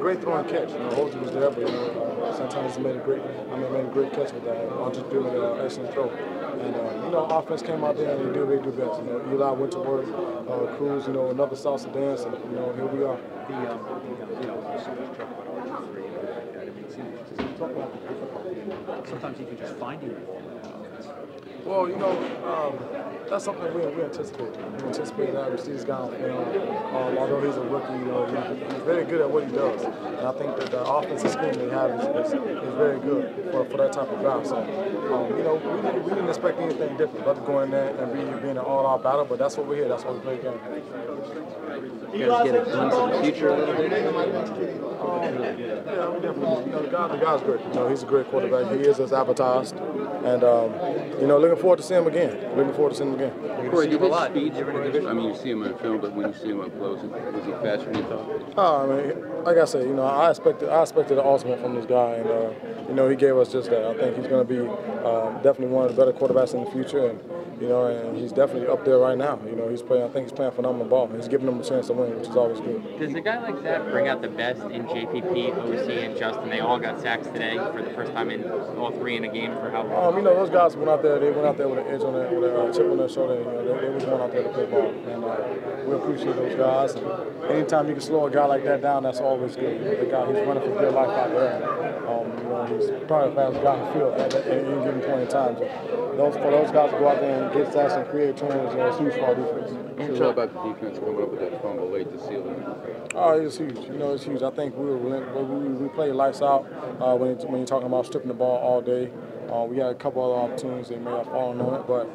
great throwing catch. You know, Hosey was there, but sometimes he made a great catch with that. Just doing an excellent throw. And offense came out there and they do what they do best. Eli went to work, Cruz, another salsa dance, and here we are. Sometimes he can just find you. Well, that's something we anticipate. We anticipate that. We see this guy on film. Although he's a rookie, he's very good at what he does. And I think that the offensive scheme they have is very good for that type of guy. So, we didn't expect anything different, but to go in there and being an all-out battle. But that's what we're here. That's what we play again. You guys get a glimpse of the future a little bit? Yeah, we definitely. The guy's great. He's a great quarterback. He is as advertised, and looking forward to seeing him again. Corey, do his speed different in division? I mean, you see him in film, but when you see him up close, is he faster than you thought? Like I said, I expected the ultimate from this guy, and he gave us just that. I think he's going to be definitely one of the better quarterbacks in the future, and he's definitely up there right now. I think he's playing phenomenal ball. He's giving them a chance to win, which is always good. Does a guy like that bring out the best in JPP, OC, and Justin? They all got sacks today for the first time in all three in a game for how long? Those guys went out there. They went out there with an edge on with a chip on their shoulder. They were going out there to play ball, and we appreciate those guys. And anytime you can slow a guy like that down, that's always good. The guy, he's running for dear life out there. He's probably the fastest guy in the field at any given point in time. So for those guys to go out there and get sacks and create turnovers, it's huge for our defense. What's you about the defense coming up with that fumble late to seal it? Oh, it's huge. It's huge. I think we played lights out when you're talking about stripping the ball all day. We had a couple other opportunities they may have fallen on it, but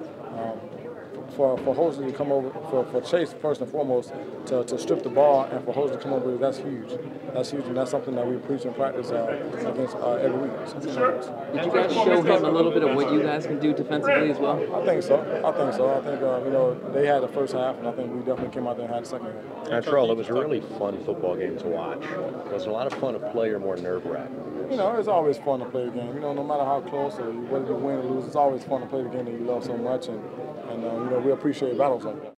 for Hosey to come over, for Chase first and foremost to strip the ball, and for Hosey to come over, that's huge. That's huge, and that's something that we preach and practice against every week. Did you guys show him a little bit of what you guys can do defensively as well? I think so. I think they had the first half, and I think we definitely came out there and had the second half. After all, it was a really fun football game to watch. Was it a lot of fun to play or more nerve-wracking? It's always fun to play the game. No matter how close or whether you win or lose, it's always fun to play the game that you love so much, and we appreciate battles like that.